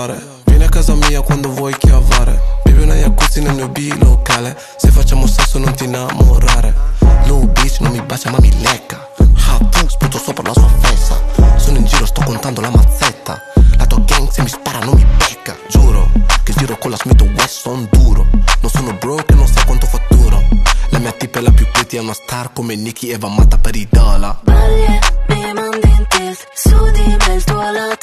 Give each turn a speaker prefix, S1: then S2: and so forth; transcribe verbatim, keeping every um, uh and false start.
S1: volare. Vieni a casa mia quando vuoi chiavare. Bevi una jacuzzi nel mio bilocale. Se facciamo sesso non ti innamorare. Low bitch non mi bacia ma mi lecca. Ha tu sputo sopra la sua fessa. Sono in giro sto contando la mazzetta. La tua gang se mi spara non mi becca. Giuro che giro con la Smith Wesson duro. Non sono broke e non so quanto fatturo. La mia tipa è la più pretty, è una star come Nicki e va matta per i dollar.
S2: Balli, mi mandi in tilt, su di me il tuo lato.